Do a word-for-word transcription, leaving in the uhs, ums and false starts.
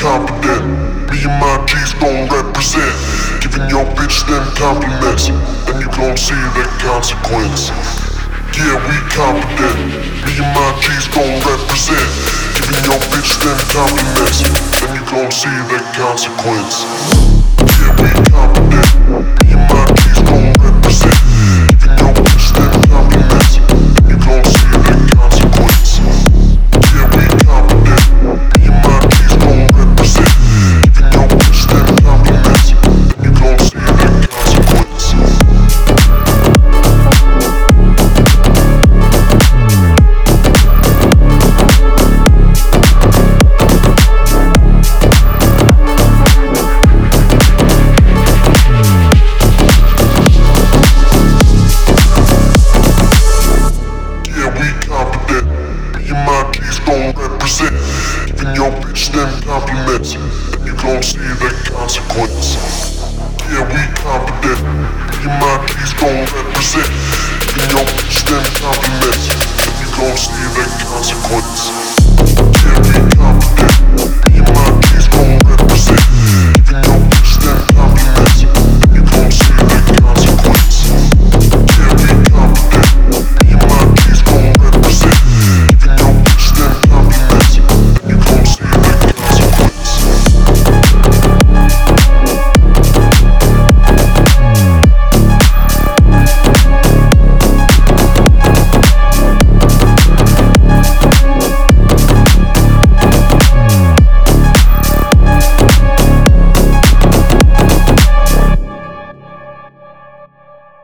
confident. Me and my G's gon' represent. Giving your bitch them compliments, and you gon' see the consequence. Yeah, we confident. Me and my G's gon' represent. Giving your bitch them compliments, and you gon' see the consequence. Yeah, we confident. Me and my G's gon' represent. Giving your bitch them compliments, and you gon' see the consequence. Yeah, we confident. Me and my G's gon' represent. Giving your bitch them compliments, and you gon' see the consequence. Represent, giving your bitch them compliments, and you gon' see the consequence. Yeah, we confident. Me and my G's gon' represent, giving your bitch them compliments, and you gon' see the consequence.